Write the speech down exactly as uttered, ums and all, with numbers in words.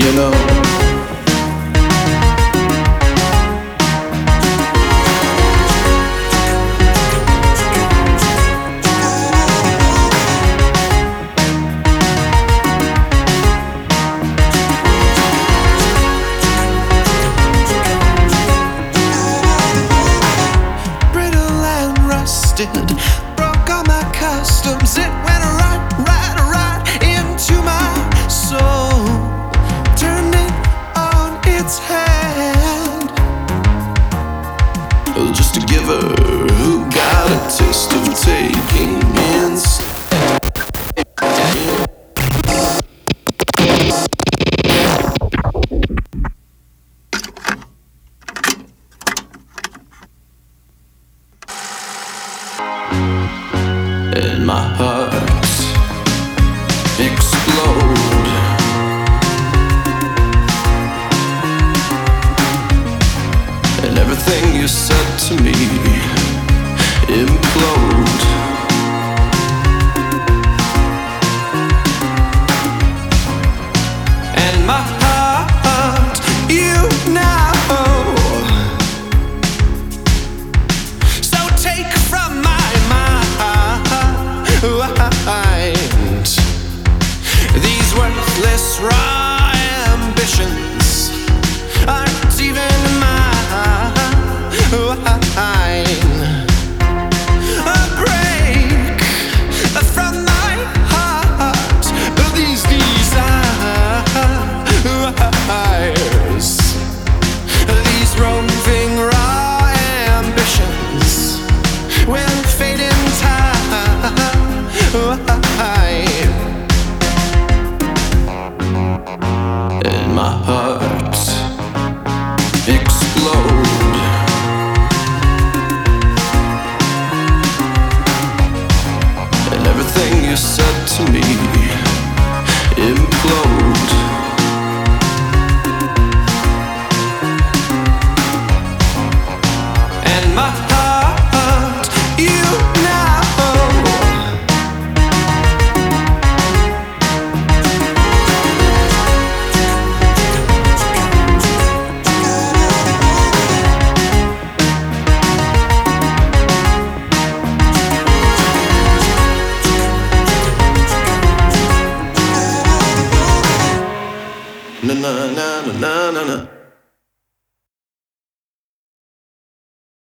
you know. Broke all my customs. It went right, right, right into my soul, turned it on its head. Just a giver who got a taste of taking instead. And my heart explode. And everything you said to me implode. And my heart, you know. So take from my these worthless raw ambitions aren't even mine. A break from my heart, these desires, these roving raw ambitions will fade in time. And my heart explode. And everything you said to me implode. And my heart, you know. Na na na na na na.